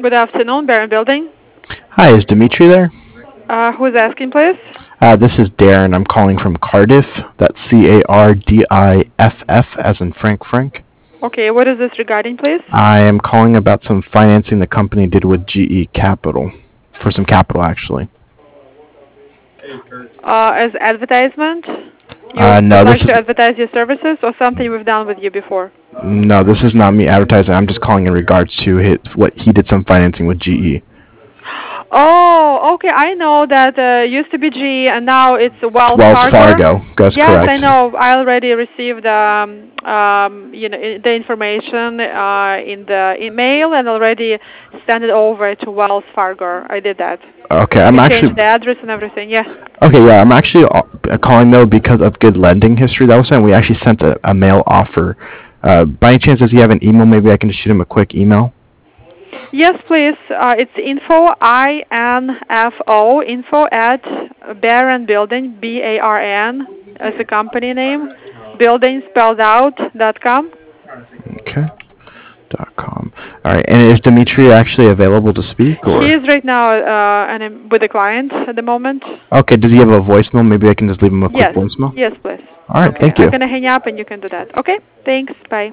Good afternoon, Baron Building. Hi, is Dimitri there? Who's asking, please? This is Darren. I'm calling from Cardiff. That's Cardiff, as in Frank. Okay, what is this regarding, please? I am calling about some financing the company did with GE Capital. For some capital, actually. As advertisement? You No, would like this to is advertise your services or something we've done with you before? no, this is not me advertising. I'm just calling in regards to what he did some financing with GE. Oh, okay. I know that used to be G and now it's Wells Wells Fargo. Fargo. That's Yes, I correct. know. I already received the information in the email and already sent it over to Wells Fargo. I did that. Okay, We I'm changed actually the address and everything. Yeah. okay. Yeah, I'm actually calling though because of good lending history. That was saying we actually sent a mail offer. By any chance, does he have an email? Maybe I can just shoot him a quick email. Yes, please. It's info at Baron Building, BARN, as a company name, building spelled out, .com. Okay. .com. All right. And is Dimitri actually available to speak, He or? is right now with a client at the moment. Okay. Does he have a voicemail? Maybe I can just leave him a quick Yes, voicemail. yes, please. All right. Okay, Thank I'm you. going to hang up and you can do that. Okay, thanks, bye.